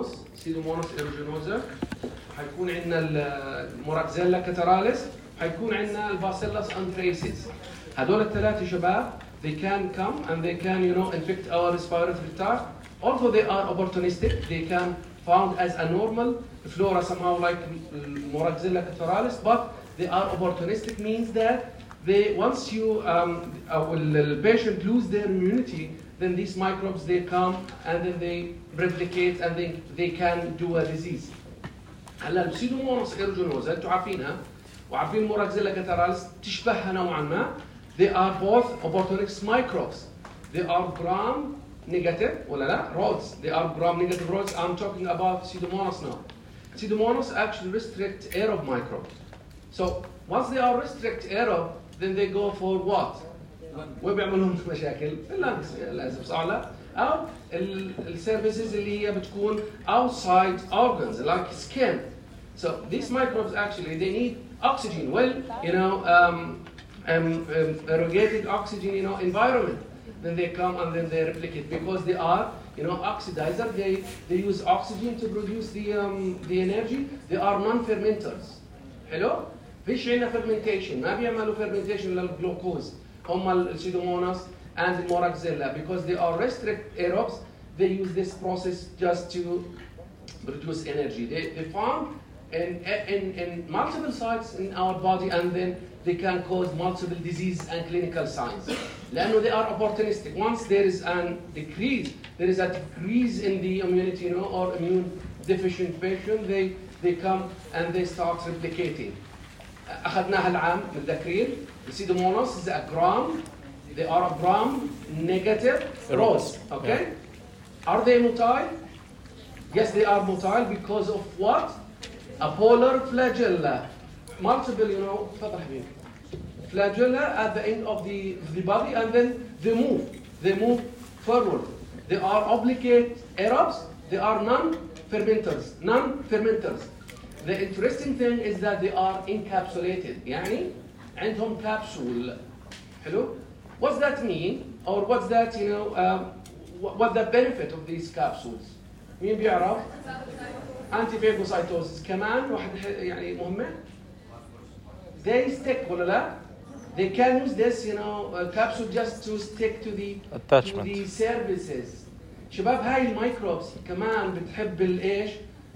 سيدوموناس ايروجينوزا، حيكون عندنا الموراكزيلا كاتراليس، حيكون عندنا الباسيلس انثريسيس. هدول الثلاثه شباب they can come and they can infect our respiratory tract. Although they are opportunistic, they can found as a normal flora somehow like Moraxilla catarrhalis, but they are opportunistic means that they once you the patient lose their immunity, then these microbes they come and then they replicate and they can do a disease. هلا السيدوموناس ايروجينوزا انتم عارفينها وعارفين الموراكزيلا كاتراليس تشبهها نوعا ما. They are both opportunistic microbes. They are gram negative ولا لا rods. They are gram negative rods. I'm talking about Pseudomonas now. Pseudomonas actually restrict aerobe microbes. So once they are restrict aerobe, then they go for what? وبيعملوا لهم مشاكل في اللانكس للاسف صح لا؟ او السيرفيسز اللي هي بتكون outside organs like skin. So these microbes actually they need oxygen, well irrigated oxygen environment. Then they come and then they replicate because they are oxidizer. They use oxygen to produce the energy. They are non-fermenters. حلو؟ فيش عندنا fermentation. ما بيعملوا fermentation للجلوكوز. هم السيدوموناس and the Moraxilla because they are restrict aerobes. They use this process just to produce energy. They found in multiple sites in our body and then they can cause multiple disease and clinical signs. لأنه they are opportunistic. Once there is a decrease in the immunity, or immune deficient patient, they come and they start replicating. أخذناها العام متذكرين. السيدوموناس is a gram. They are a gram negative rod. Okay. Are they motile? Yes, they are motile because of what? A polar flagella. Multiple, flagella at the end of the body, and then they move forward. They are obligate aerobes. They are non-fermenters. The interesting thing is that they are encapsulated. يعني عندهم capsule. Hello? What's that mean? Or what's that, what the benefit of these capsules? مين بيعرف؟ Antiphagocytosis كمان واحد يعني مهمة. They stick ولا لا؟ They can use this capsule just to stick to the surfaces. شباب هاي الميكروبس كمان بتحب الايش؟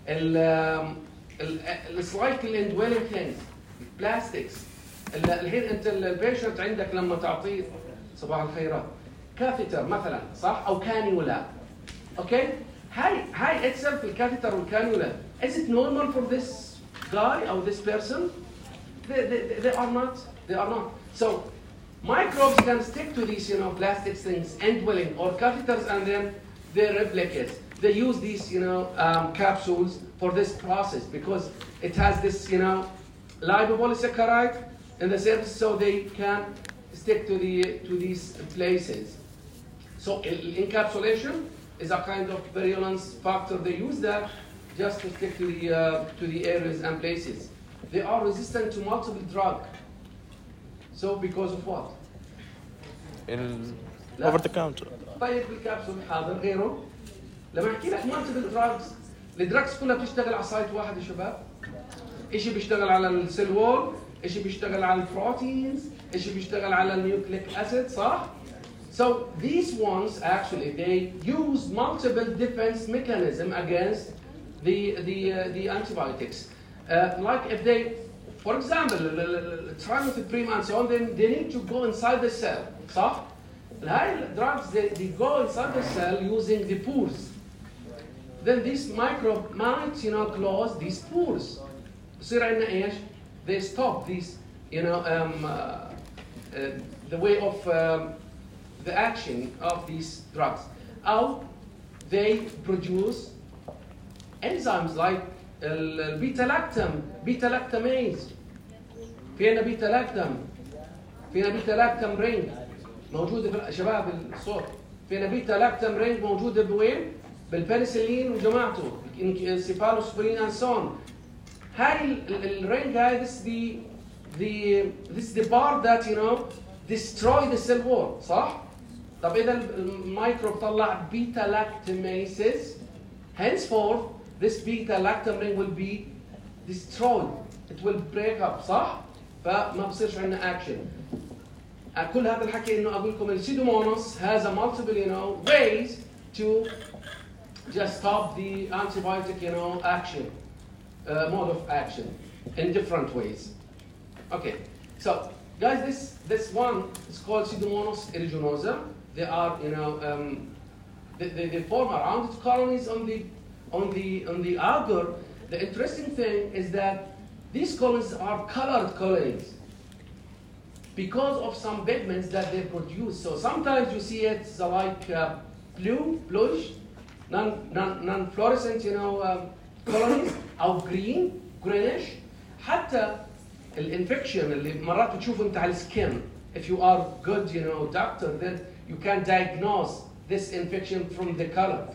السلايكل اند ويلينج ثينجز بلاستكس. الحين انت البيشنت عندك لما تعطيه صباح الخيرات كاثيتر مثلا صح او كانيولا. اوكي؟ هاي itself الكاثيتر والكانيولا is it normal for this guy or this person? They are not. So microbes can stick to these plastic things, indwelling or catheters, and then they replicate. They use these capsules for this process because it has this lipopolysaccharide in the surface, so they can stick to these places. So encapsulation is a kind of virulence factor. They use that just to stick to the areas and places. They are resistant to multiple drugs. So because of what? Over the counter. طيب بالكبسول حاضر غيره. لما احكي لك multiple drugs، الدراجز كلها بتشتغل على سايت واحد يا شباب. إشي بيشتغل على السيل وول، إشي بيشتغل على البروتينز، إشي بيشتغل على النيوكليك أسيد صح؟ So these ones actually they use multiple defense mechanism against the antibiotics. Like if they, for example, trimethoprim and so on, then they need to go inside the cell, صح؟ هاي drugs they go inside the cell using the pores. Then this microbe might close these pores. بصير عندنا ايش؟ They stop these the way of the action of these drugs. Or they produce enzymes like beta lactamase. فينا beta lactam ring موجوده في شباب الصوت. فينا بيتا لاكتام رينج موجوده بوين؟ بالبنسلين وجماعته سيفالوسبرين and so on. هاي الرينج هاي this is the part that destroy the cell wall صح؟ طب اذا الميكروب طلع بيتا لاكتاميسز henceforth this beta lactam ring will be destroyed. It will break up, صح؟ فما بصيرش عندنا action. كل هذا الحكي انه اقول لكم السيدوموناس has a multiple ways to just stop the antibiotic action, mode of action in different ways. Okay, so guys, this one is called Pseudomonas aeruginosa. They are they form around its colonies on the agar. The interesting thing is that these colonies are colored colonies because of some pigments that they produce. So sometimes you see it's like bluish, non-fluorescent, colonies, أو greenish. حتى الانفكشن اللي مرات بتشوفه انت على السكين. If you are good, doctor, then you can diagnose this infection from the color.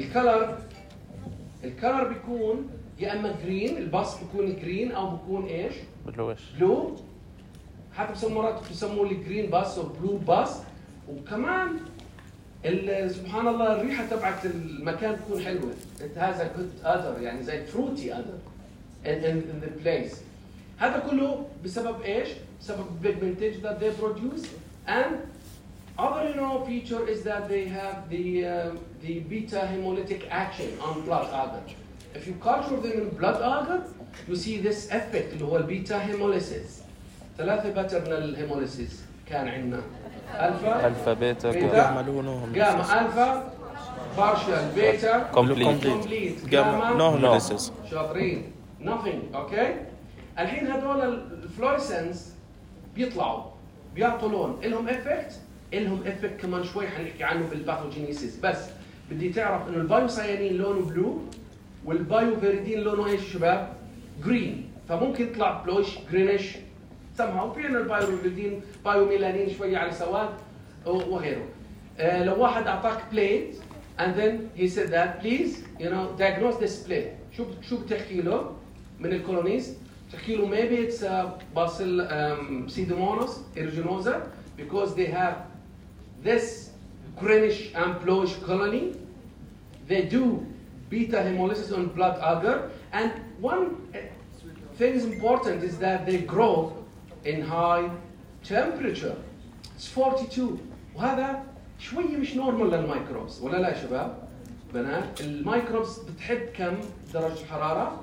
الكلر بيكون يا اما جرين، الباص بيكون جرين او بيكون ايش؟ بلو. حتى مرات بيسموه الجرين باص او بلو باص. وكمان سبحان الله الريحه تبعت المكان تكون حلوه. It has a good odor، يعني زي fruity odor in the place. هذا كله بسبب ايش؟ بسبب pigmentation that they produce. And other feature is that they have the beta hemolytic action on blood agar. If you culture them in blood agar, you see this effect اللي هو البيتا hemolysis. 3 باترن الهيموليسيس كان عندنا الفا بيتا جاما الفا بارشال بيتا كومبليت جاما نو هيموليسيس. شاطرين. nothing. اوكي الحين هذول الفلوريسنس بيعطوا لون. لهم افكت كمان شوي حنحكي عنه بالباثوجينيسيس. بس بدي تعرف انه البايوسيانين لونه بلو والبايوفيريدين لونه ايش شباب؟ جرين. فممكن يطلع بلوش جرينش somehow. في عندنا البايوفيريدين بايوميلانين شويه على سواد وغيره. لو واحد اعطاك بليت and then he said that please diagnose this plate. شو بتحكي له من الكولونيز؟ بتحكي له maybe it's Bacillus Pseudomonas aeruginosa because they have this greenish and bluish colony. They do beta hemolysis on blood agar, and one thing is important is that they grow in high temperature. It's 42. وهذا شوية مش نورمال للميكروبس ولا لا يا شباب؟ بنات الميكروبس بتحب كم درجة حرارة؟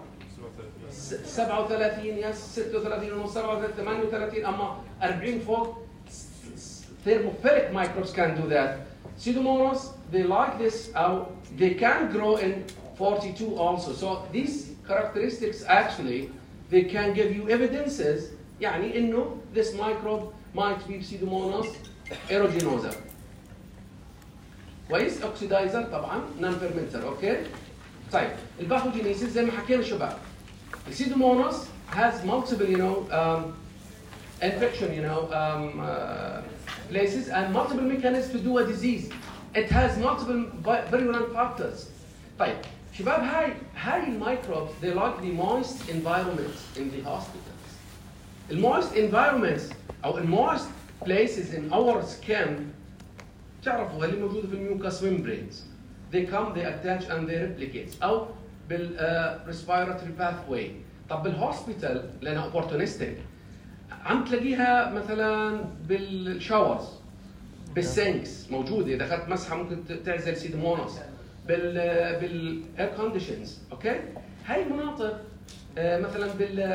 37 يا 36 ونص 37 38 أما 40 فوق. Thermophilic microbes can do that. Pseudomonas, they like this, they can grow in 42 also. So these characteristics actually, they can give you evidences يعني إنه this microbe might be Pseudomonas aeruginosa. كويس؟ oxidizer طبعا non-fermenter. اوكي؟ طيب الباثوجينيسيس زي ما حكينا شباب. Pseudomonas has multiple infection places and multiple mechanisms to do a disease. It has multiple virulent factors. طيب شباب هاي الميكروبs they like the moist environments in the hospitals. The moist environments أو moist places in our skin تعرفوا اللي موجودة في الميوكاس membranes. They come, they attach and they replicate. أو بالrespiratory pathway. طب بالهوسبيتال لأنها opportunistic عم تلاقيها مثلا بالشاورز بالسينكس موجوده. اذا اخذت مسحه ممكن تعزل سيدوموناس بالاير كونديشنز. اوكي هاي المناطق مثلا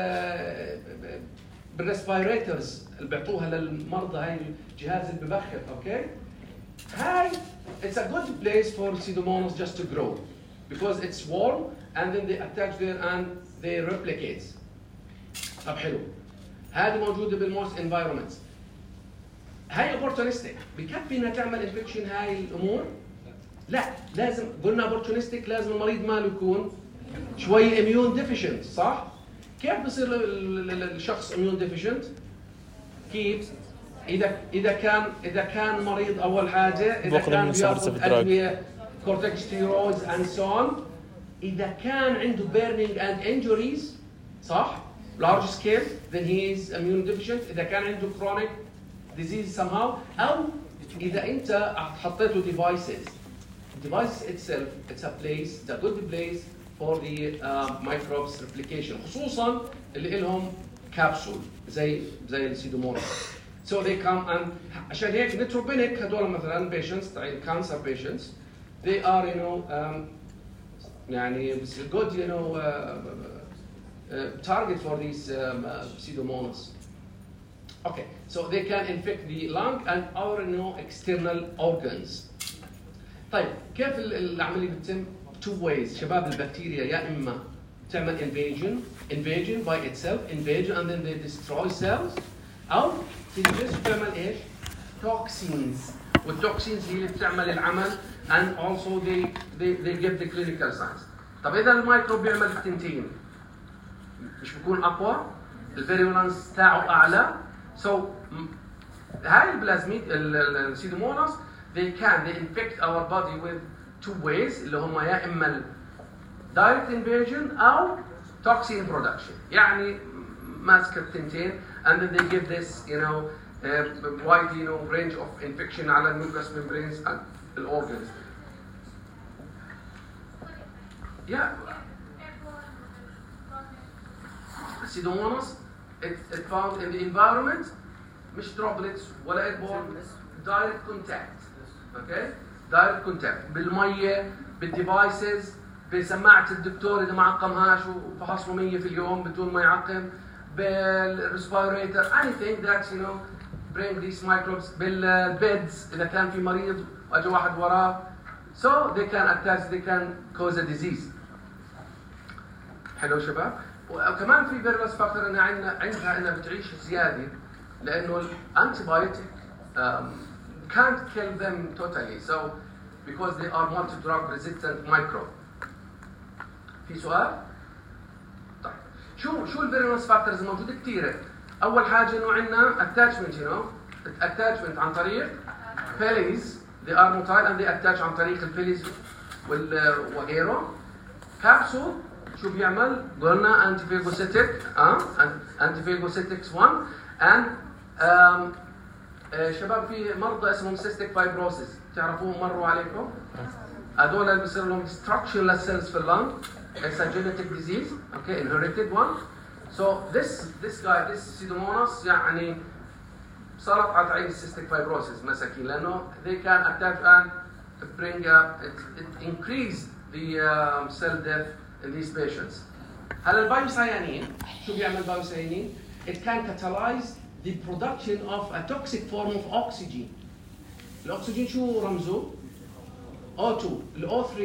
بالريسبيريتورز اللي بيعطوها للمرضى هاي الجهاز اللي ببخر. اوكي هاي it's a good place for Pseudomonas just to grow because it's warm and then they attach there and they replicate. طب حلو هذه موجوده بالموست انفايرمنتس. هاي اوبورتونستيك بكفي انها تعمل انفكشن هاي الامور؟ لا لازم قلنا اوبورتونستيك لازم المريض ماله يكون شوي اميون ديفيشنت. صح؟ كيف بصير الشخص اميون ديفيشنت؟ كيف؟ اذا كان مريض اول حاجه اذا كان بياخذ ادويه كورتيكوستيرويدز اند سو اون. اذا كان عنده بيرنينج اند انجريز صح؟ large scale then he is immune deficient. إذا كان عنده chronic disease somehow أو إذا أنت حطيته devices device itself, it's a place, it's a good place for the microbes replication, خصوصا اللي لهم capsule زي السيدوموناس. So they come and عشان هيك نيتروبينيك هدول مثلا patients cancer patients, they are يعني good target for these pseudomonas. Okay, so they can infect the lung and our external organs. طيب كيف العملية بتتم؟ Two ways. شباب البكتيريا يا إما تعمل invasion by itself, invasion and then they destroy cells، أو تجلس وتعمل إيش؟ toxins. والtoxins هي اللي بتعمل العمل and also they give the clinical signs. طب إذا الميكروب بيعمل التنتين مش بيكون أقوى؟ الفيرولانس تاعه أعلى. So هاي البلازميد السيدوموناس they infect our body with two ways اللي هم يا إما direct invasion أو toxin production. يعني ماسكة التنتين and then they give this wide range of infection على mucous membranes and the organs. Yeah. Pseudomonas it found in the environment مش droplets ولا airborne, direct contact. Okay? Direct contact بالمية بالديفايسز بسماعة الدكتور إذا ما عقمهاش وفحص له 100 في اليوم بدون ما يعقم بالريسبيريتر anything that bring these microbes بالبيدز إذا كان في مريض وأجى واحد وراه so they can attach they can cause a disease. حلو شباب. وكمان في فيروس فاكتور إن عندها إنها بتعيش زيادة لأنه الأنتيبيوتيك can't kill them totally so because they are multi-drug resistant microbe. في سؤال؟ طيب شو الفيرولنس فاكتورز الموجودة كثيرة. أول حاجة إنه عندنا attachment attachment عن طريق فيليز they are motile and they attach عن طريق الفيليز وغيره. كابسول شو بيعمل؟ قلنا antiphagocytic antiphagocytics 1 and شباب في مرضى اسمهم cystic fibrosis تعرفوهم مروا عليكم؟ هذول اللي بيصير لهم destruction للسيلز في اللنج. It's a genetic disease, okay, inherited one. So this guy, this pseudomonas يعني سرط على عين cystic fibrosis مساكين لأنه they can attack and bring it increase the cell death in these patients. هلا البايوسيانين شو بيعمل البايوسيانين؟ It can catalyze the production of a toxic form of oxygen. الأكسجين شو رمزه؟ O2. ال O3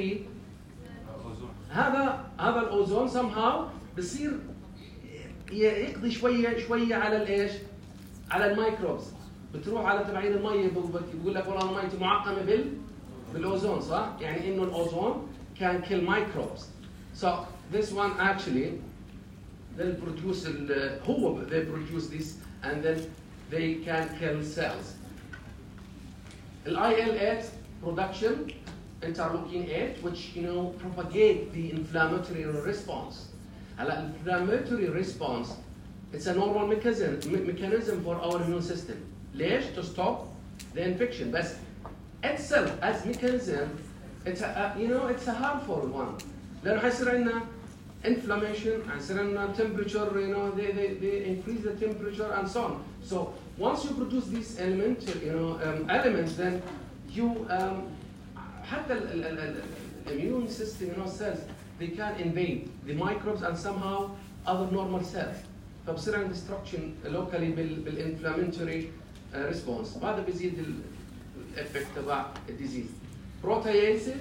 هذا الأوزون somehow بصير يقضي شوية على الإيش؟ على الميكروبز. بتروح على تبعين المية بقول لك والله المية معقمة بالأوزون صح؟ يعني إنه الأوزون can kill microbes. So this one actually they produce they produce this and then they can kill cells. The IL-8 production, interleukin-8, which propagate the inflammatory response. The inflammatory response, it's a normal mechanism for our immune system. ليش? To stop the infection. But itself as mechanism, it's a harmful one. لأنه حيصير عندنا inflammation, حيصير عندنا temperature, they increase the temperature and so on. So once you produce these elements, then you حتى immune system, cells, they can invade the microbes and somehow other normal cells. فبصير عندنا destruction locally بالinflammatory response. وهذا بيزيد الإفكت تبع الديزيز. Proteases,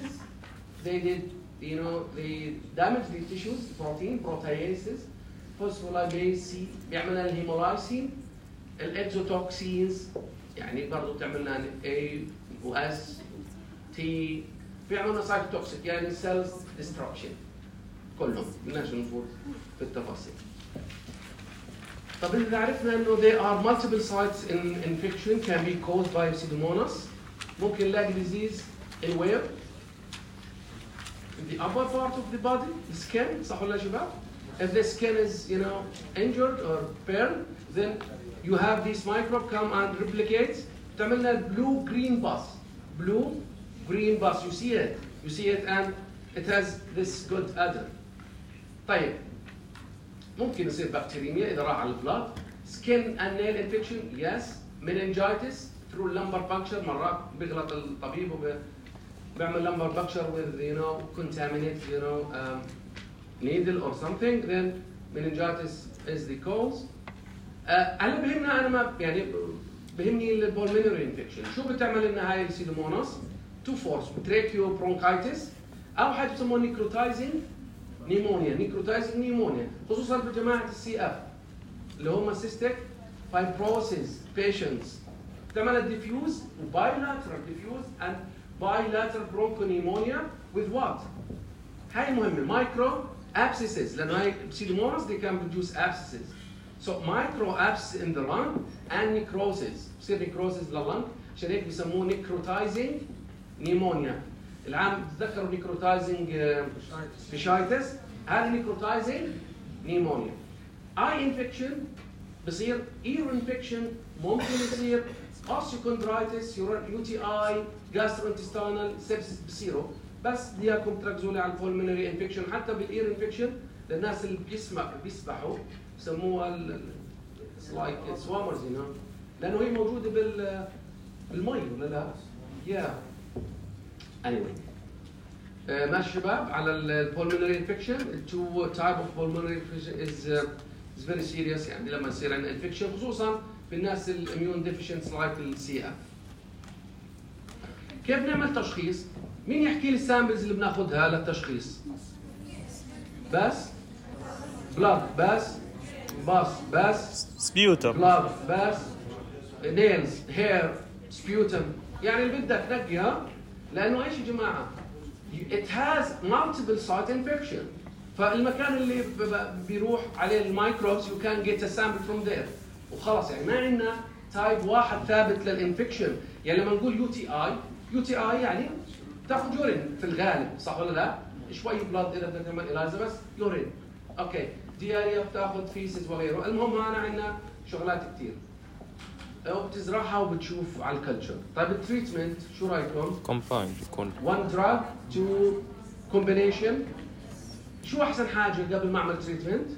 they damage the tissues, proteases, phospholipase C بيعملنا الهيمولايسين. الإكزوتوكسينز يعني برضه بتعمل لنا A و S T بيعملنا سايتوتوكسيك يعني cells destruction كلهم بدناش نفوت في التفاصيل. طب إذا عرفنا إنه there are multiple sites in infection can be caused by Pseudomonas ممكن نلاقي disease in where? In the upper part of the body, the skin صح ولا شباب؟ If the skin is injured or burned then you have this microbe come and replicate تعملنا blue green pus blue green bus. You see it and it has this good odor. طيب ممكن يصير بكتيريميا إذا راح على البلاد. Skin and nail infection, yes. Meningitis through lumbar puncture. مرات بيغلط الطبيب وبيعمل lumbar puncture with contaminated needle or something. Then meningitis is the cause. أنا بهمنا أنا ما يعني بهمني البولمينري انفكشن. شو بتعمل لنا هاي السيدوموناس؟ تو فورس تريكيو برونكايتس أو حاجة بسموها نيكروتايزنج نيمونيا خصوصا في جماعة السي اف اللي هم سيستيك فايبروسيس بيشنتس. بتعمل ديفيوز وبايلاترال ديفيوز اند بايلاترال برونكونيمونيا with what؟ هاي مهمة. مايكرو abscesses لأنه هاي سيدوموناس they can produce abscesses. So micro abscess in the lung and necrosis. بصير necrosis لللنج عشان هيك بيسموه necrotizing pneumonia. العام تذكروا necrotizing fasciitis هذا necrotizing pneumonia. eye infection بصير ear infection ممكن يصير osteochondritis UTI gastrointestinal sepsis بصيروا. بس بديكم تركزوا لي على البولمونري انفكشن. حتى بالاير انفكشن للناس اللي بيسبحوا بسموها لايك سوامرز لانه هي موجوده بالمي ولا لا؟ anyway ماشي شباب على البولمونري انفكشن. التو تايب اوف بولمونري انفكشن is very serious يعني لما يصير عندنا انفكشن خصوصا في الناس الاميون ديفيشنس لايك السي اف. كيف نعمل تشخيص؟ مين يحكي لي السامبلز اللي بناخذها للتشخيص؟ بس بلاد بس سبيوتم بلاد بس نيلز هير سبيوتم يعني اللي بدك نقيها لانه ايش يا جماعه؟ it has multiple site infection. فالمكان اللي بيروح عليه الميكروبس you can get a sample from there وخلاص. يعني ما عندنا تايب واحد ثابت للانفكشن. يعني لما نقول UTI يعني تاخذ يورين في الغالب صح ولا لا؟ شوي بلاد اذا بدك تعمل إلازة بس يورين. اوكي دياريا بتاخذ فيسز وغيره. المهم انا عندنا شغلات كثير وبتزرعها وبتشوف على الكلتشر. طيب التريتمنت شو رايكم؟ كومبايند يكون one drug to combination. شو احسن حاجه قبل ما اعمل تريتمنت؟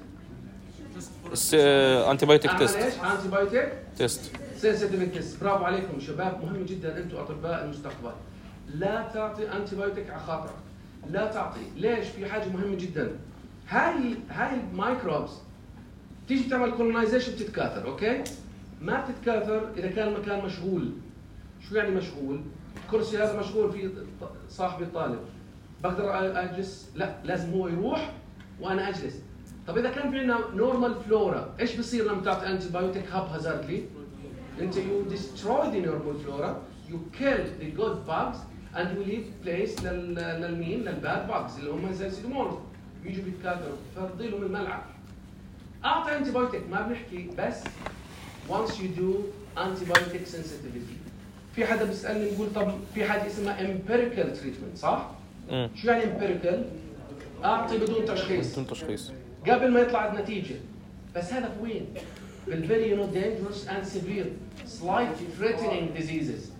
انتي بايوتيك تيست. ايش؟ انتي بايوتيك تيست سنسيتيفيتي تيست. برافو عليكم شباب. مهم جدا انتم اطباء المستقبل. لا تعطي انتي بايوتيك على خاطرك. لا تعطي. ليش؟ في حاجه مهمه جدا. هاي الميكروبس تيجي تعمل كولونايزيشن بتتكاثر. اوكي ما بتتكاثر اذا كان المكان مشغول. شو يعني مشغول؟ الكرسي هذا مشغول في صاحبي الطالب بقدر اجلس؟ لا لازم هو يروح وانا اجلس. طب اذا كان في عندنا نورمال فلورا ايش بصير لما تعطي انتي بايوتيك هازاردلي؟ انت you destroy the normal flora, you kill the good bugs and you leave place للمين؟ للباد bugs اللي هم زي السيدوموناس بيجوا بيتكاثروا فبضيلوا من الملعب. اعطي انتي بايوتيك ما بنحكي بس once you do antibiotic sensitivity. في حدا بيسالني بيقول طب في حاجه اسمها empirical treatment صح؟ شو يعني empirical؟ اعطي بدون تشخيص قبل ما يطلع النتيجه. بس هذا في وين؟ بالفيري dangerous and severe slight threatening diseases.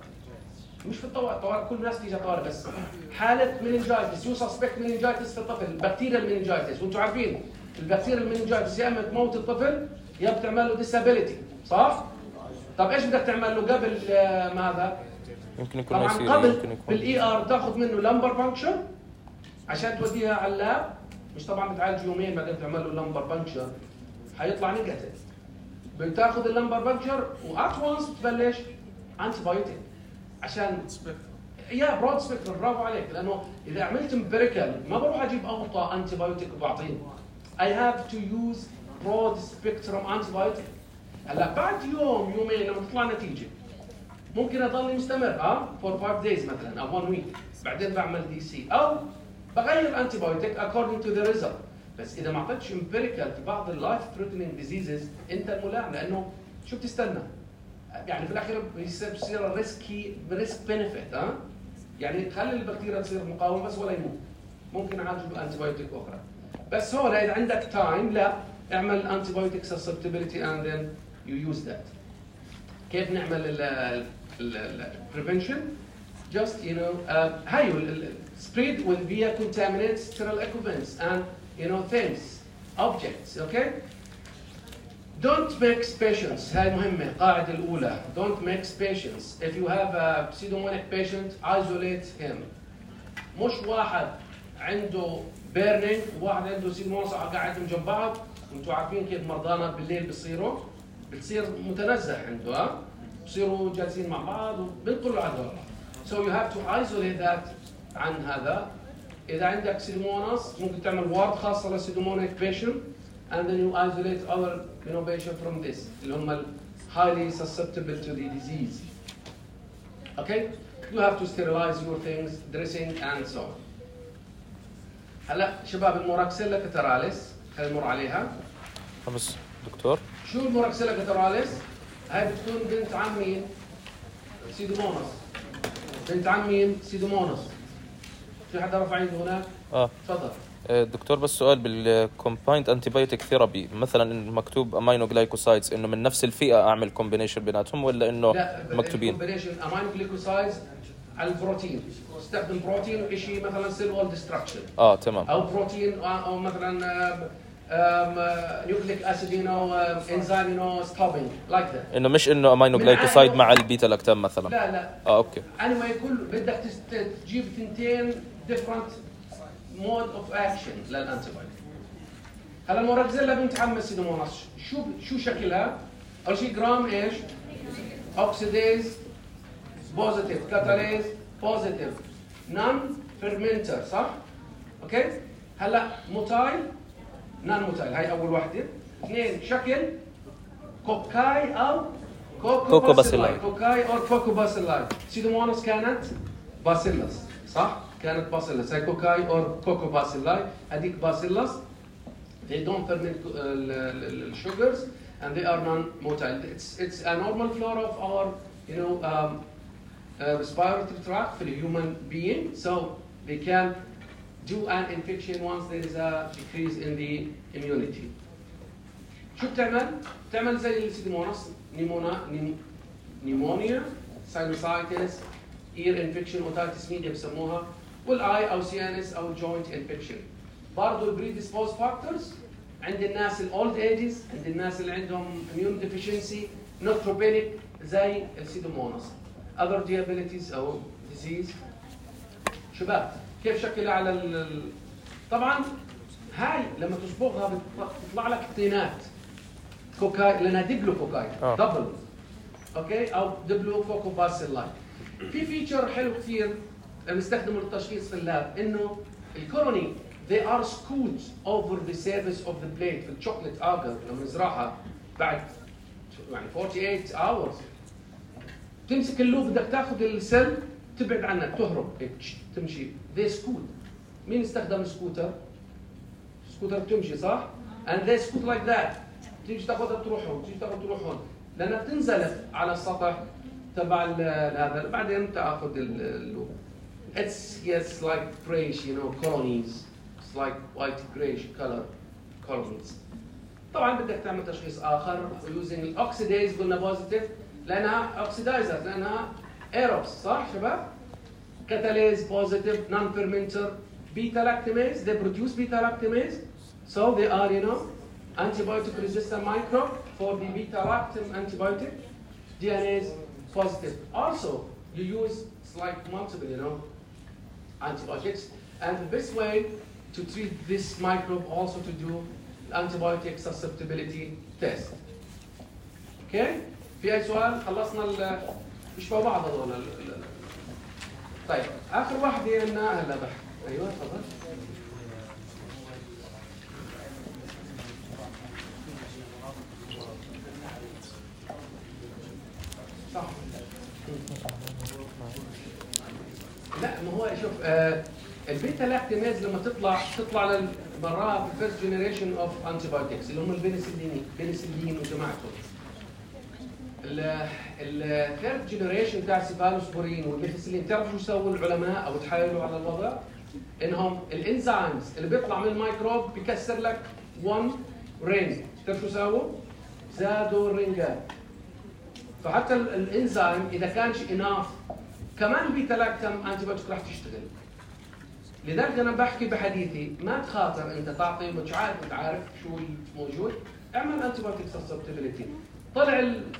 مش في الطوارئ كل الناس تيجي طوارئ بس حاله meningitis يو سسبكت meningitis في الطفل بكتيريا meningitis وانتم عارفين البكتيريا meningitis يا اما تموت الطفل يا بتعمل له disability صح؟ طب ايش بدك تعمل له قبل ماذا؟ يمكن يكون طبعا يصير قبل بالاي ار تاخذ منه لمبر بانكشر عشان توديها على اللاب. مش طبعا بتعالج يومين بعدين تعمل له لمبر بانكشر حيطلع نيجاتيف. بتاخذ اللمبر بانكشر وات وانس بتبلش انتي بايوتيك عشان يا برود سبيكترم. برافو عليك. لانه اذا عملت امبيريكال ما بروح اجيب اوطى انتي بايوتيك وبعطيه. I have to use broad spectrum antibiotic. هلا بعد يومين لما تطلع نتيجه ممكن اضلني مستمر for 5 days مثلا او 1 week بعدين بعمل دي سي او بغير انتي بايوتيك according to the result. بس اذا ما اعطيتش امبيريكال في بعض اللايف ثريتنينج ديزيزز انت الملاعب لانه شو بتستنى؟ يعني في الاخير بيصير ريسك بنفيت يعني خلي البكتيريا تصير مقاومه بس ولا يموت. ممكن اعالجه بانتي بايوتيك اخرى. بس هون اذا عندك تايم لا اعمل انتي بايوتيك susceptibility and then you use that. كيف نعمل البريفنشن؟ just هاي spread will be a contaminant sterile equipments and things objects. Okay, don't mix patients. هاي مهمة القاعدة الأولى. Don't mix patients. If you have a pseudomonic patient, isolate him. مش واحد عنده burning وواحد عنده سيدوموناس قاعدين جنب بعض. انتم عارفين كيف مرضانا بالليل بتصير متنزه عنده بصيروا جالسين مع بعض وبنقلوا على بعض. So you have to isolate that عن هذا. إذا عندك سيدوموناس ممكن تعمل وارد خاصة للسيدومونيك patient and then you isolate other patient from this اللي هم highly susceptible to the disease. Okay? You have to sterilize your things, dressing and so on. هلا شباب الموراكسيلا كاتراليس خلينا نمر عليها. بس دكتور شو الموراكسيلا كاتراليس؟ هاي بتكون بنت عم مين؟ سيدوموناس. بنت عم مين؟ سيدوموناس. في حدا رفع ايده هناك؟ تفضل. دكتور بس سؤال بالكومبايند انتيبيوتيك ثيرابي مثلا مكتوب امينو جلايكوسايدز انه من نفس الفئه اعمل كومبينيشن بيناتهم ولا انه مكتوبين؟ لا كومبينيشن امينو جلايكوسايدز على البروتين. استخدم بروتين وشيء مثلا سيل وول ديستركشن. تمام. او بروتين او مثلا نيوكليك اسيد انزيم ستوبينج لايك ذات. انه مش انه امينو جلايكوسايد مع البيتا لاكتام مثلا. لا اوكي. anyway كل بدك تجيب ثنتين different mode of action للانتيبايوتيك. هلا الموراكزيلا بنت عم السيدوموناس شو شكلها؟ اول شيء جرام ايش؟ اوكسيديز بوزيتيف، كاتاليز بوزيتيف، نون فيرمنتر صح؟ اوكي؟ هلا موتايل نون موتايل هاي اول وحده. اثنين شكل كوكاي او كوكو باسيلاي. كوكاي او كوكو باسيلاي. سيدوموناس كانت باسيلس صح؟ كانت باسيلس. هاي كوكاي او كوكو باسيلاي. هذيك باسيلس. They don't ferment sugars and they are non-motile. It's a normal flora of our respiratory tract for the human being, so they can do an infection once there is a decrease in the immunity. شو بتعمل؟ بتعمل زي السيدوموناس نيمونيا، sinusitis, ear infection, otitis media بسموها، والاي او سيانس او joint infection. برضه البريديسبوز فاكتورز عند الناس الاولد ايجز، عند الناس اللي عندهم immune deficiency نوتروبينيك زي السيدوموناس. other disabilities او disease. شباب كيف شكلها على طبعا هاي لما تصبغها بتطلع لك اثنينات كوكاي لانها دبلو كوكاي دبل اوكي او دبلو كوكو باسيلاي. في فيتشر حلو كثير بنستخدمه للتشخيص في اللاب انه الكوروني they are scooped over the surface of the plate في الشوكليت اجر لما نزرعها بعد يعني 48 hours تمسك اللوب بدك تاخذ السل تبعد عنك تهرب هيك تمشي they scoot. مين استخدم السكوتر؟ سكوتر بتمشي صح؟ and they scoot like that تيجي تاخذها بتروح هون تيجي تاخذ تروح هون لانها بتنزلق على السطح تبع هذا بعدين تاخذ اللوب. It's yes like grayish colonies. It's like white grayish color colonies. طبعا بدك تعمل تشخيص اخر using الاوكسيديز قلنا بوزيتيف لانها اوكسيدايزر لانها ايروبس صح شباب؟ كاتاليز بوزيتيف نون فيرمنتر بيتا لاكتاميز they produce beta lactamase so they are antibiotic resistant microbe for the beta lactam antibiotic. DNA is positive. Also you use it's like multiple antibiotics and the best way to treat this microbe also to do antibiotic susceptibility test. Okay? في أي سؤال؟ خلصنا بيشبهوا بعض هذول. طيب آخر واحدة عندنا هلا بحث. أيوه تفضل. صح. لا ما هو شوف البيتا لاكتاميز لما تطلع للمرات الفيرست جنريشن اوف انتيبيوتكس اللي هم البنسلين وجماعتهم. الثيرد جنريشن بتاع السيفالوسبورين والميثيسيلين بتعرفوا شو سووا العلماء او تحايلوا على الوضع؟ انهم الانزيمز اللي بيطلع من الميكروب بيكسر لك 1 رينج، بتعرفوا شو سووا؟ زادوا الرنجات. فحتى الانزيم اذا كانش اناف كمان البيتا لاكتام انتي بايوتيك راح تشتغل. لذلك انا بحكي بحديثي ما تخاطر انت تعطي مش عارف تعرف شو الموجود، اعمل انتي بايوتيك سسبتبيليتي. طلع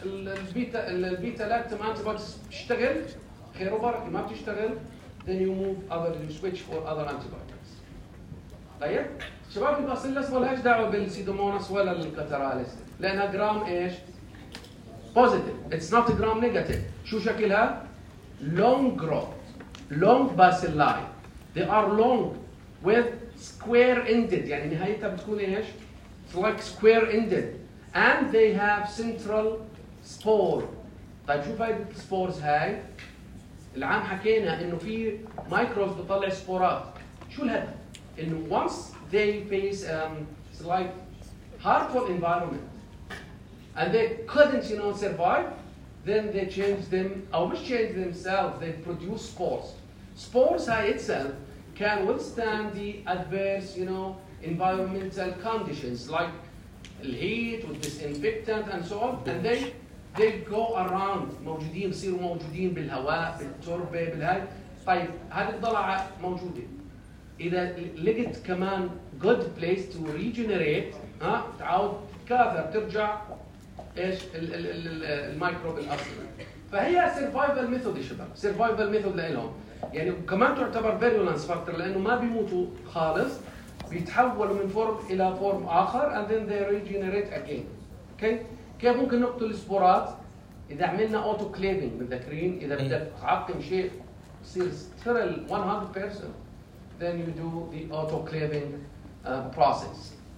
البيتا لاكتام انتي بايوتيك بتشتغل خير وبركه، ما بتشتغل then you switch for other antibiotics. طيب شباب الباسيلس ما لهاش دعوه بالسيدوموناس ولا الكاتراليس لانها جرام ايش؟ بوزيتيف. اتس نوت جرام نيجاتيف. شو شكلها؟ long growth, long bacilli. They are long with square ended يعني نهايتها بتكون ايش؟ It's like square ended and they have central spore. طيب شو فايدة السبورز هاي؟ العام حكينا انه في مايكروبز بتطلع سبورات. شو الهدف؟ انه once they face it's like harmful environment and they couldn't survive, then they change them or مش change themselves, they produce spores. Spores by itself can withstand the adverse environmental conditions like heat with disinfectant and so on, and they go around موجودين بصيروا موجودين بالهواء بالتربه بالهاي. طيب هذه الضلعه موجوده، اذا لقيت كمان good place to regenerate تعاود تكاثر ترجع ايش الميكروب الاصلي. فهي سرفايفل ميثود يا شباب، سرفايفل ميثود لهم يعني، وكمان تعتبر فيرولانس فاكتور لانه ما بيموتوا خالص، بيتحولوا من فورم الى فورم اخر and then they regenerate again. اوكي كيف ممكن نقتل السبورات؟ اذا عملنا اوتو كليفنج متذكرين؟ اذا بدك تعقم شيء يصير ستيرل 100% then you do the autoclaving process.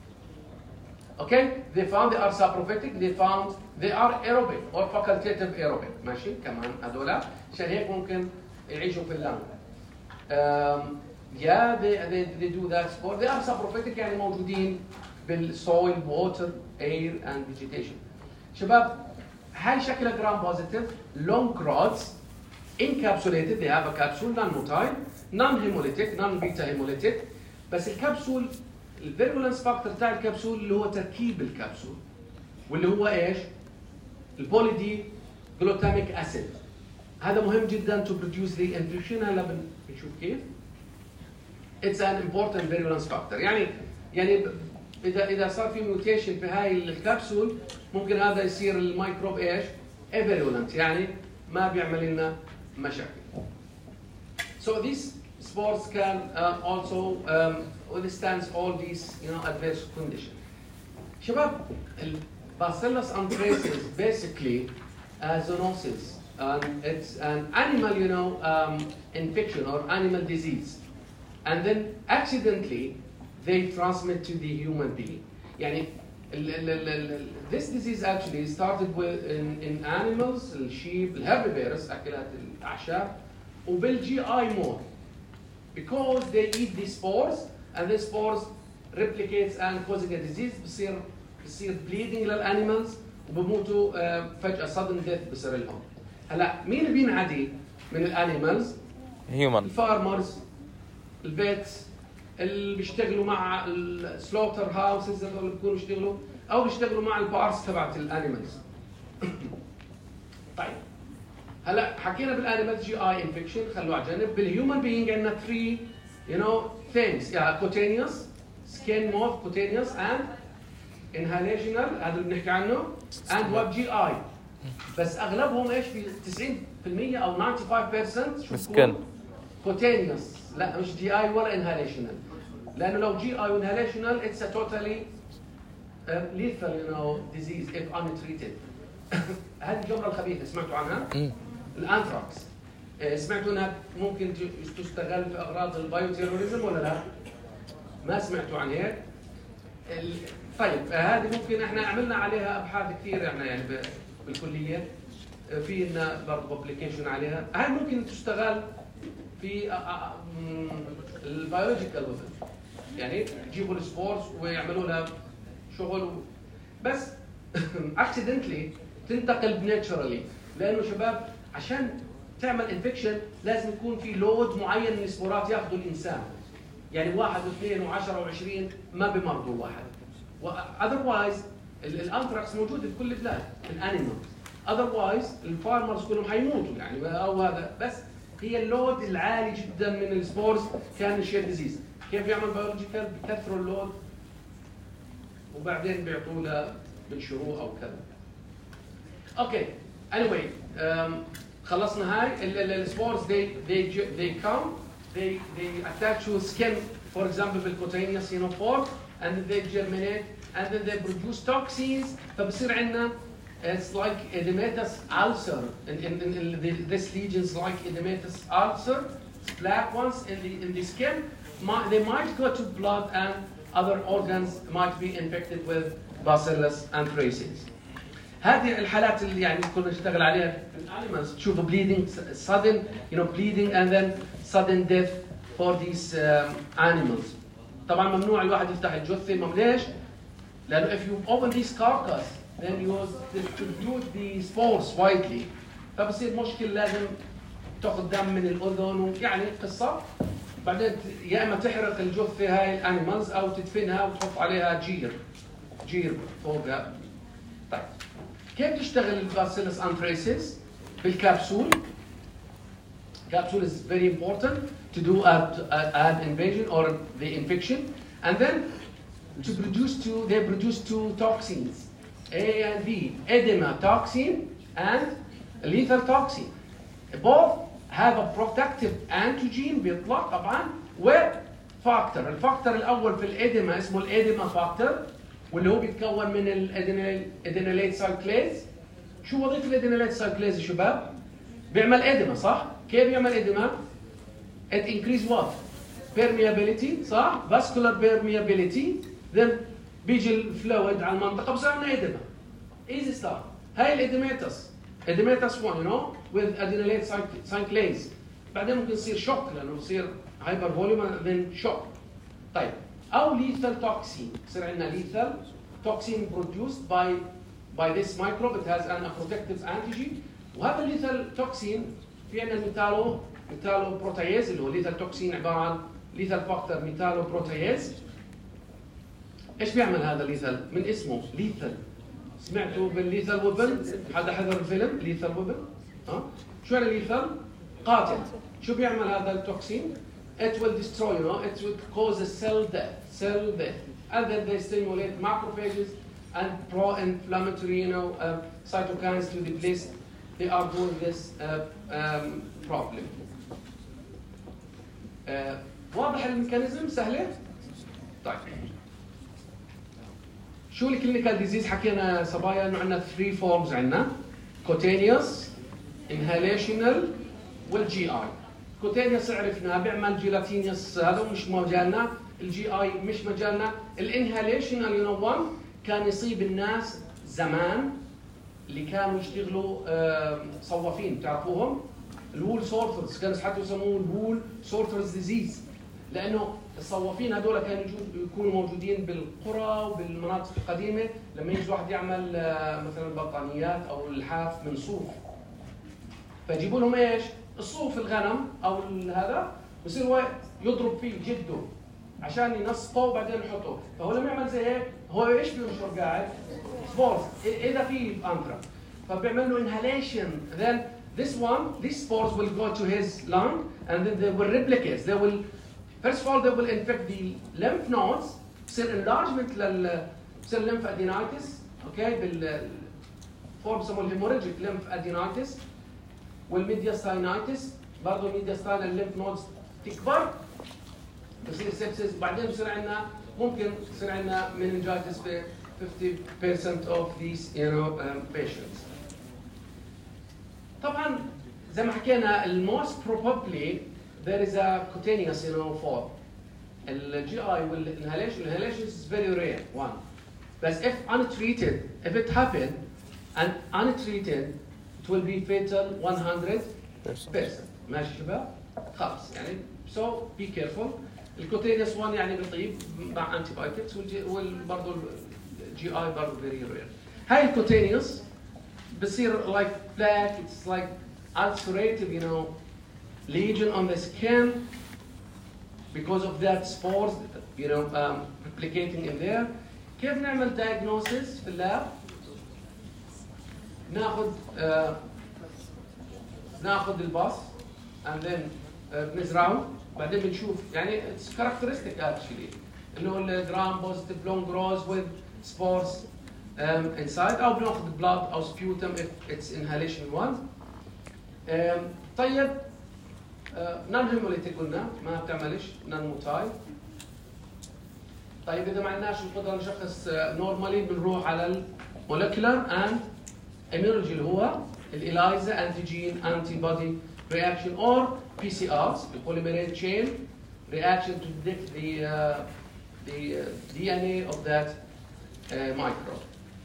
Okay, they found they are saprophytic, they found they are aerobic or facultative aerobic. ماشي كمان هذولا عشان هيك ممكن يعيشوا في اللانج. Yeah, they do that sport. They are saprophytic يعني موجودين بالsoil, water, air and vegetation. شباب هاي شكلها gram positive, long rods, encapsulated. They have a capsule, non-motile, non-hemolytic, non-beta hemolytic. بس الكبسول الفيرولنس فاكتور تاع الكبسول اللي هو تركيب الكبسول واللي هو ايش؟ البولي دي جلوتاميك اسيد. هذا مهم جدا to produce the infection. هلا بنشوف كيف. It's an important virulence factor. يعني اذا صار في ميوتيشن في هاي الكبسول ممكن هذا يصير الميكروب ايش؟ virulent يعني ما بيعمل لنا مشاكل. So these spores can also withstand all these adverse conditions. شباب Bacillus anthracis basically zoonosis, and it's an animal infection or animal disease, and then accidentally they transmit to the human being. يعني this disease actually started with in animals, الشيب الهربيفورس أكلات الأعشاب وبالGI mode because they eat the spores and the spores replicates and causing a disease. بصير bleeding للانيمالز وبموتوا فجأة sudden death بصير لهم. هلا مين بينعدي من الانيمالز؟ human. الفارمرز، البيتس اللي بيشتغلوا مع السلوتر هاوسز اللي بيكونوا يشتغلوا او بيشتغلوا مع البارس تبعت الانيمالز. طيب هلا حكينا بالانيمالز جي اي انفكشن خلوه على جنب. بالهيومن بينج عندنا 3 things يعني cutaneous skin mold cutaneous and inhalational هذا اللي بنحكي عنه and what GI. بس اغلبهم ايش في 90% او 95% شو سكن cutaneous لا مش جي اي ولا inhalational لانه لو جي اي inhalational it's a totally lethal disease if untreated. هذه الجمله الخبيثه سمعتوا عنها؟ الانثراكس سمعتوا انها ممكن تستغل في اغراض البايوتيروريزم ولا لا؟ ما سمعتوا عن هيك؟ طيب هذه ممكن احنا عملنا عليها ابحاث كثير يعني بالكليه في لنا برضه بابليكيشن عليها. هاي ممكن تشتغل في البيولوجيكال ويبن يعني يجيبوا السبورز ويعملوا لها شغل بس اكسيدنتلي تنتقل بناتشرالي لانه شباب عشان تعمل انفكشن لازم يكون في لود معين من السبورات ياخذوا الانسان يعني 1 و2 و10 و20 ما بمرضوا الواحد. otherwise الانثراكس موجود في كل البلاد الانيمال otherwise الفارمرز كلهم حيموتوا يعني او هذا بس هي اللود العالي جدا من السبورز كان الشير ديزيز. كيف يعمل بيولوجيكال؟ بكثروا اللود وبعدين بيعطوا له بنشروه او كذا. اوكي anyway خلصنا هاي السبورز they come they attach to skin for example بالcutaneous form and then they germinate and then they produce toxins فبصير عندنا it's like edematous ulcer in this lesions like edematous ulcer black ones in the skin they might go to blood and other organs might be infected with bacillus anthracis. هذه الحالات اللي يعني كنا نشتغل عليها في الانيمالز تشوفوا bleeding sudden bleeding and then sudden death for these animals. طبعا ممنوع الواحد يفتح الجثه ليش؟ لانه if you open this carcass then you distribute the spores widely فبصير مشكل لازم تاخذ دم من الاذن ويعني قصه بعدين يا اما تحرق الجثه هاي الانيمالز او تدفنها وتحط عليها جير فوقها. طيب كيف تشتغل الباسيلس انثريسيس؟ بالكبسول. Capsule is very important to do an invasion or the infection, and then they produce two toxins, A and B, edema toxin and lethal toxin. Both have a protective antigen بيطلع طبعا وفاكتور. الفاكتور الاول في الاديما اسمه الاديما فاكتور واللي هو بيتكون من الاديناليت سايكليز. شو وظيفه الاديناليت سايكليز يا شباب؟ بيعمل اديما صح؟ كيف يعمل اديما؟ It increase what? Permeability صح؟ Vascular permeability. Then بيجي الفلويد على المنطقه بصير عندنا اديما. Easy stuff. هاي الاديماتس اديماتس 1 with adrenalate cyclase. بعدين ممكن يصير شوك لانه يصير هايبر فوليوم then شوك. طيب او lethal toxin. يصير عندنا lethal toxin produced by this microbe. It has a protective antigen. وهذا الليثال توكسين في عندنا ميتالو بروتياز اللي هو ليثال توكسين عباره عن ليثال فاكتور ميتالو بروتياز. ايش بيعمل هذا الليثال؟ من اسمه ليثال. سمعتوا بالليثال ويبن؟ حدا حضر الفيلم ليثال ويبن؟ شو يعني ليثال؟ قاتل. شو بيعمل هذا التوكسين؟ It will destroy, it will cause a cell death, and then they stimulate macrophages and pro-inflammatory, cytokines to the place they are doing this problem. واضح الميكانيزم سهله؟ طيب شو الكلينيكال ديزيز؟ حكينا صبايا انه عندنا 3 فورمز عندنا كوتينيوس انهاليشنال والجي اي. كوتينيوس عرفناه بيعمل جيلاتينيوس هذا مش مجالنا، الجي اي مش مجالنا. الانهاليشنال 1 كان يصيب الناس زمان اللي كانوا يشتغلوا صوافين تعرفوهم؟ الوول سورترز كانوا حتى يسموه الوول سورترز ديزيز لانه الصوافين هذول كانوا يكونوا موجودين بالقرى وبالمناطق القديمه لما يجي واحد يعمل مثلا بطانيات او الحاف من صوف فيجيبوا لهم ايش؟ الصوف الغنم او هذا بصير هو يضرب فيه جده عشان ينسقه وبعدين يحطه. فهو لما يعمل زي هيك هو ايش بينشر قاعد؟ spores اذا في انثرا فبيعمل له inhalation then these spores will go to his lung and then they will replicate. They will first of all they will infect the lymph nodes بصير enlargement بصير lymphadenitis اوكي بالفورم بسموه الهيموريجيك lymphadenitis والميدياستاينايتس برضه الميدياستاين الليمف نودز تكبر بصير سيبسيس بعدين بصير عندنا ممكن يصير عندنا meningitis في 50% of these patients. طبعا زي ما حكينا most probably there is a cutaneous form. الجي اي والinhalation is very rare one. But if untreated, if it happened and untreated it will be fatal 100%. ماشي شباب؟ خلاص يعني so be careful. الكوتينيوس 1 يعني بيطيب مع antibiotics وبرضه الجي اي برضه very rare. هاي الكوتينيوس بصير like black, it's like ulcerative lesion on the skin because of that spores replicating in there. كيف نعمل diagnosis في اللاب؟ ناخذ الباص and then بنزرعه بعدين بنشوف يعني it's characteristic actually انه الجرام بوزيتيف لونج جروز with spores inside او بناخذ blood او sputum if it's inhalation one. طيب نون هيموليتيك قلنا ما بتعملش نون موتايل. طيب اذا ما عندناش القدره نشخص نورمالي بنروح على المولكيولر اند immunology اللي هو الإليزا antigen antibody reaction or PCRs the polymerase chain reaction to detect the DNA of that microbe.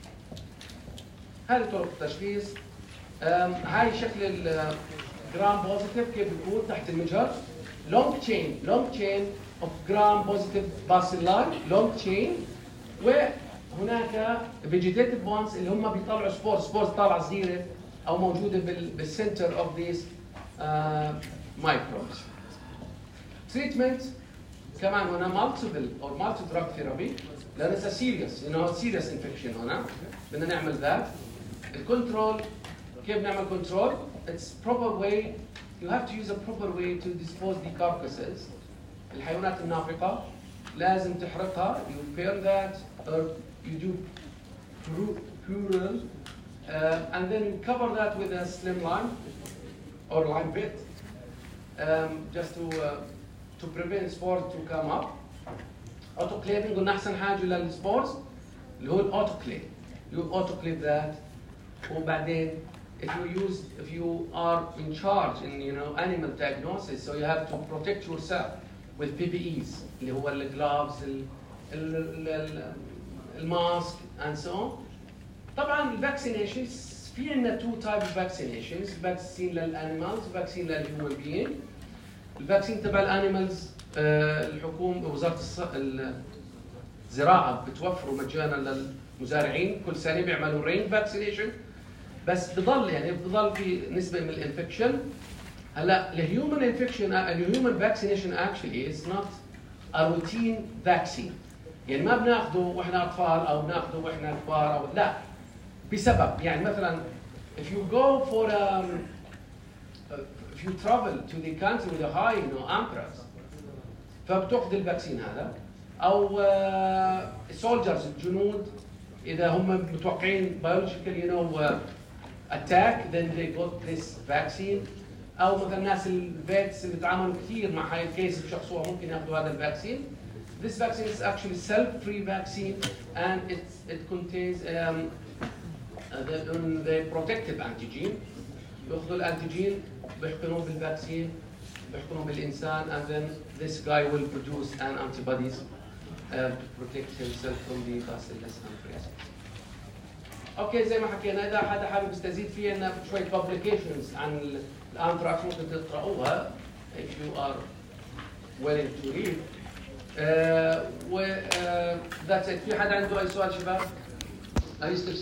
هذه طرق التشخيص. هاي شكل الجرام بوزيتيف كيف بيكون تحت المجهر long chain of gram positive bacilli long chain وهناك vegetative ones اللي هم بيطلعوا سبورز طالعه صغيره او موجوده بالسنتر of these microbes. Treatment كمان هنا multiple or multi drug therapy لأن it's a serious infection هنا بدنا نعمل ذات. الكنترول كيف نعمل كنترول؟ It's proper way you have to use a proper way to dispose the carcasses. الحيوانات النافقة لازم تحرقها you burn that or you do plural and then you cover that with a slim line or line bit just to prevent spores to come up. Autoclaving قلنا أحسن حاجة للسبورز اللي هو الأوتوكليف. You autoclave that وبعدين if you are in charge in animal diagnosis so you have to protect yourself with PPEs اللي هو الجلافز الماسك and so on. طبعا الفاكسينيشنز في عندنا two type of vaccinations فاكسين للانيمالز وفاكسين للهيومن بيين. الفاكسين تبع الانيمالز الحكومه وزاره الزراعه بتوفره مجانا للمزارعين كل سنه بيعملوا رين فاكسينيشن بس بضل في نسبه من الانفكشن. هلا الهيومن انفكشن الهيومن فاكسينيشن actually is not a routine vaccine يعني ما بناخذه واحنا اطفال او بناخذه واحنا كبار او لا بسبب يعني مثلا if you go for if you travel to the country with a high anthrax فبتاخذ الفاكسين هذا او soldiers الجنود اذا هم متوقعين biological attack then they got this vaccine او مثلا الناس الفيتس اللي تعاملوا كثير مع هاي الكيس بشخصوها ممكن ياخذوا هذا الفاكسين. This vaccine is actually self-free vaccine and it contains the protective antigen. ياخذوا الانتيجين بيحقنوه بالفاكسين بيحقنوه بالانسان and then this guy will produce an antibodies to protect himself from the bacillus anthracis. اوكي زي ما حكينا اذا حدا حابب يستزيد فيه لنا شويه publications عن الانثراكس ممكن تقرأوها if you are willing to read. that's it. في حدا عنده اي سؤال شباب؟